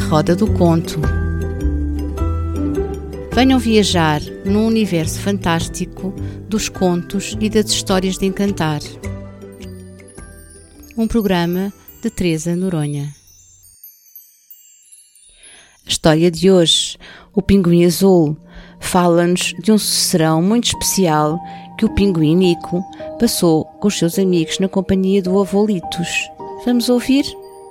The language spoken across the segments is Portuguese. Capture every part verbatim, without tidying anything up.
roda do conto. Venham viajar num universo fantástico dos contos e das histórias de encantar. Um programa de Teresa Noronha. A história de hoje, o Pinguim Azul, fala-nos de um serão muito especial que o pinguim Nico passou com os seus amigos na companhia do avô Litos. Vamos ouvir?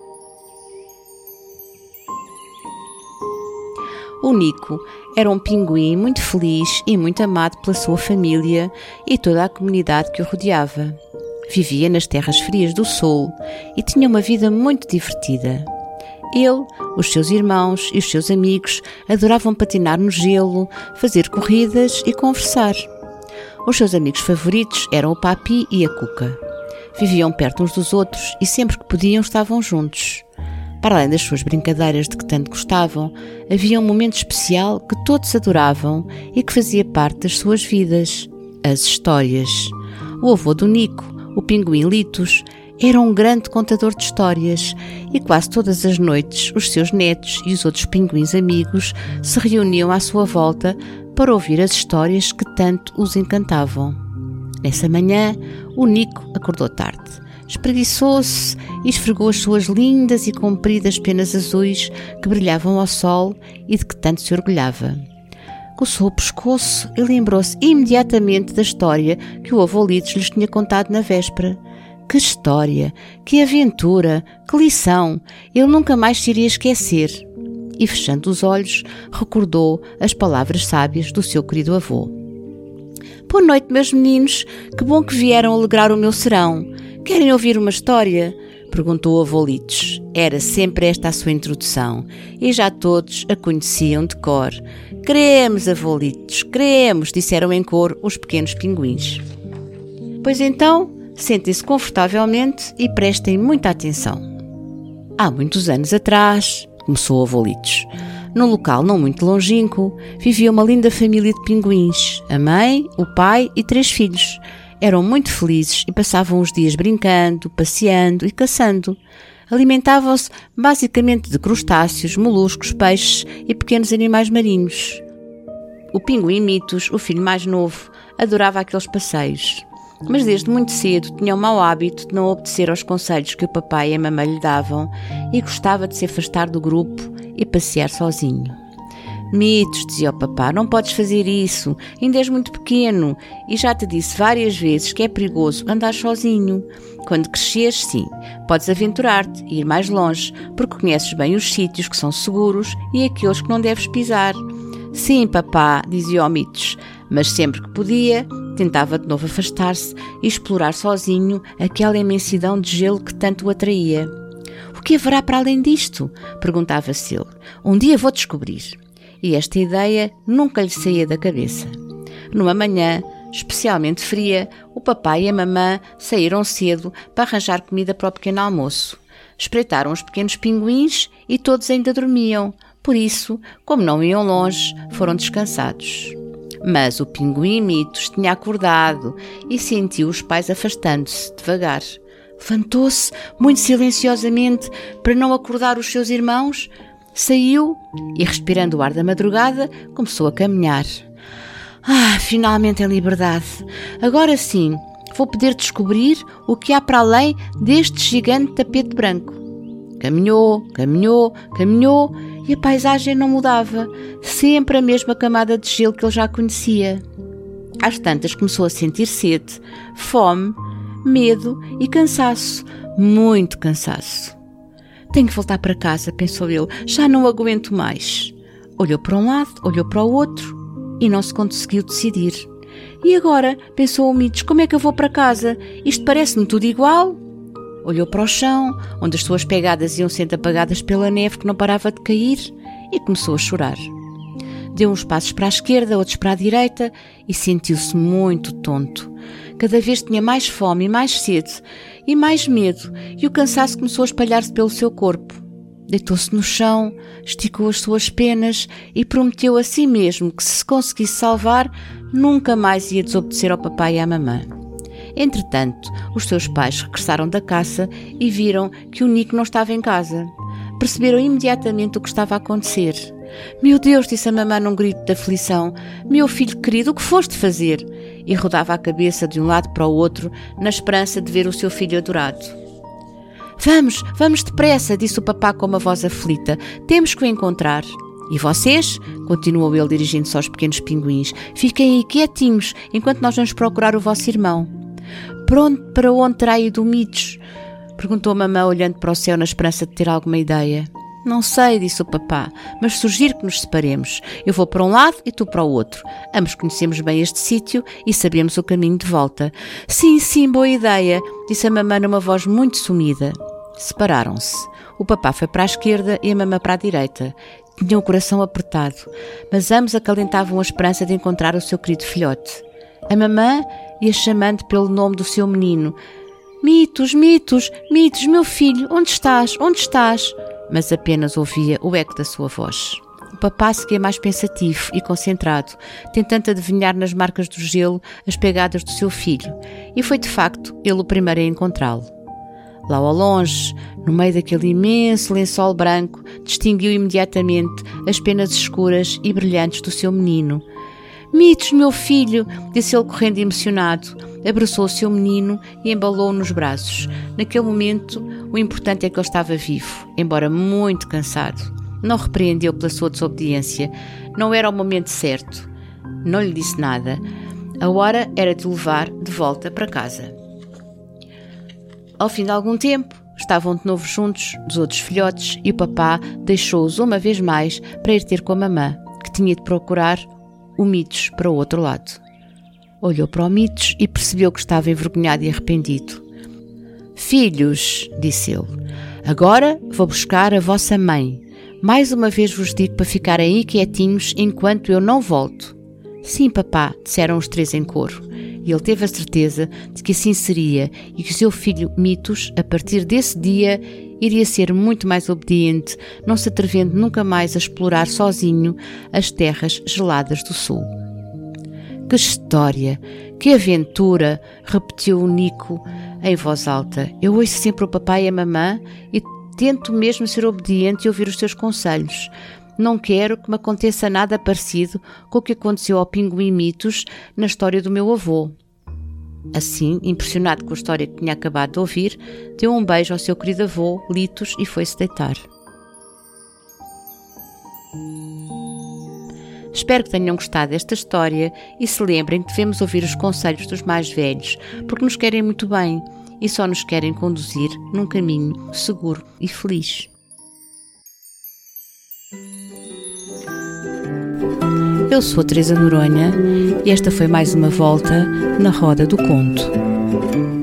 O Nico era um pinguim muito feliz e muito amado pela sua família e toda a comunidade que o rodeava. Vivia nas terras frias do sul e tinha uma vida muito divertida. Ele, os seus irmãos e os seus amigos adoravam patinar no gelo, fazer corridas e conversar. Os seus amigos favoritos eram o Papi e a Cuca. Viviam perto uns dos outros e sempre que podiam estavam juntos. Para além das suas brincadeiras de que tanto gostavam, havia um momento especial que todos adoravam e que fazia parte das suas vidas: as histórias. O avô do Nico, o pinguim Litos, era um grande contador de histórias e quase todas as noites os seus netos e os outros pinguins amigos se reuniam à sua volta para ouvir as histórias que tanto os encantavam. Nessa manhã, o Nico acordou tarde. Espreguiçou-se e esfregou as suas lindas e compridas penas azuis que brilhavam ao sol e de que tanto se orgulhava. Coçou o pescoço e lembrou-se imediatamente da história que o avô Litos lhes tinha contado na véspera. Que história! Que aventura! Que lição! Ele nunca mais se iria esquecer. E, fechando os olhos, recordou as palavras sábias do seu querido avô. Boa noite, meus meninos! Que bom que vieram alegrar o meu serão! Querem ouvir uma história? Perguntou o avô Litos. Era sempre esta a sua introdução, e já todos a conheciam de cor. Queremos, avô Litos, queremos, disseram em coro os pequenos pinguins. Pois então, sentem-se confortavelmente e prestem muita atenção. Há muitos anos atrás, começou o avô Litos, num local não muito longínquo, vivia uma linda família de pinguins, a mãe, o pai e três filhos. Eram muito felizes e passavam os dias brincando, passeando e caçando. Alimentavam-se basicamente de crustáceos, moluscos, peixes e pequenos animais marinhos. O pinguim Mitos, o filho mais novo, adorava aqueles passeios. Mas desde muito cedo tinha o mau hábito de não obedecer aos conselhos que o papai e a mamãe lhe davam e gostava de se afastar do grupo e passear sozinho. Mitos, dizia o papá, não podes fazer isso, ainda és muito pequeno e já te disse várias vezes que é perigoso andar sozinho. Quando cresceres, sim, podes aventurar-te e ir mais longe, porque conheces bem os sítios que são seguros e aqueles que não deves pisar. Sim, papá, dizia o Mitos, mas sempre que podia, tentava de novo afastar-se e explorar sozinho aquela imensidão de gelo que tanto o atraía. O que haverá para além disto? Perguntava-se ele. Um dia vou descobrir. E esta ideia nunca lhe saía da cabeça. Numa manhã especialmente fria, o papai e a mamã saíram cedo para arranjar comida para o pequeno almoço. Espreitaram os pequenos pinguins e todos ainda dormiam. Por isso, como não iam longe, foram descansados. Mas o pinguim Mitos tinha acordado e sentiu os pais afastando-se devagar. Levantou-se muito silenciosamente para não acordar os seus irmãos. Saiu e, respirando o ar da madrugada, começou a caminhar. Ah, finalmente em liberdade. Agora sim, vou poder descobrir o que há para além deste gigante tapete branco. Caminhou, caminhou, caminhou e a paisagem não mudava. Sempre a mesma camada de gelo que ele já conhecia. Às tantas começou a sentir sede, fome, medo e cansaço. Muito cansaço. Tenho que voltar para casa, pensou ele, já não aguento mais. Olhou para um lado, olhou para o outro e não se conseguiu decidir. E agora, pensou o Mitos, como é que eu vou para casa? Isto parece-me tudo igual. Olhou para o chão, onde as suas pegadas iam sendo apagadas pela neve que não parava de cair, e começou a chorar. Deu uns passos para a esquerda, outros para a direita e sentiu-se muito tonto. Cada vez tinha mais fome e mais sede e mais medo, e o cansaço começou a espalhar-se pelo seu corpo. Deitou-se no chão, esticou as suas penas e prometeu a si mesmo que, se conseguisse salvar, nunca mais ia desobedecer ao papai e à mamã. Entretanto, os seus pais regressaram da caça e viram que o Nico não estava em casa. perceberam imediatamente o que estava a acontecer. Meu Deus, disse a mamã num grito de aflição, meu filho querido, o que foste fazer? E rodava a cabeça de um lado para o outro, na esperança de ver o seu filho adorado. Vamos, vamos depressa, disse o papá com uma voz aflita, temos que o encontrar. E vocês? Continuou ele dirigindo-se aos pequenos pinguins. Fiquem aí quietinhos, enquanto nós vamos procurar o vosso irmão. Para onde, para onde terá ido o Mitos? Perguntou a mamã olhando para o céu na esperança de ter alguma ideia. Não sei, disse o papá, mas sugiro que nos separemos. Eu vou para um lado e tu para o outro. Ambos conhecemos bem este sítio e sabemos o caminho de volta. Sim, sim, boa ideia, disse a mamã numa voz muito sumida. Separaram-se. O papá foi para a esquerda e a mamã para a direita. Tinham o coração apertado, mas ambos acalentavam a esperança de encontrar o seu querido filhote. A mamã ia chamando pelo nome do seu menino. Mitos, Mitos, Mitos, meu filho, onde estás? Onde estás? Mas apenas ouvia o eco da sua voz. O papá seguia mais pensativo e concentrado, tentando adivinhar nas marcas do gelo as pegadas do seu filho, e foi de facto ele o primeiro a encontrá-lo. Lá ao longe, no meio daquele imenso lençol branco, distinguiu imediatamente as penas escuras e brilhantes do seu menino. Mitos, meu filho, disse ele correndo emocionado. Abraçou o seu menino e embalou-o nos braços. Naquele momento, o importante é que ele estava vivo, embora muito cansado. Não repreendeu pela sua desobediência. Não era o momento certo. Não lhe disse nada. A hora era de o levar de volta para casa. Ao fim de algum tempo, estavam de novo juntos dos outros filhotes e o papá deixou-os uma vez mais para ir ter com a mamã, que tinha de procurar o Mitos para o outro lado. Olhou para o Mitos e percebeu que estava envergonhado e arrependido. Filhos, disse ele, agora vou buscar a vossa mãe. Mais uma vez vos digo para ficarem aí quietinhos enquanto eu não volto. Sim, papá, disseram os três em coro. E ele teve a certeza de que assim seria e que o seu filho Mitos, a partir desse dia, iria ser muito mais obediente, não se atrevendo nunca mais a explorar sozinho as terras geladas do sul. Que história, que aventura, repetiu o Nico em voz alta. Eu ouço sempre o papai e a mamã e tento mesmo ser obediente e ouvir os seus conselhos. Não quero que me aconteça nada parecido com o que aconteceu ao pinguim Mitos na história do meu avô. Assim, impressionado com a história que tinha acabado de ouvir, deu um beijo ao seu querido avô, Litos, e foi-se deitar. Espero que tenham gostado desta história e se lembrem que devemos ouvir os conselhos dos mais velhos, porque nos querem muito bem e só nos querem conduzir num caminho seguro e feliz. Eu sou a Teresa Noronha e esta foi mais uma volta na Roda do Conto.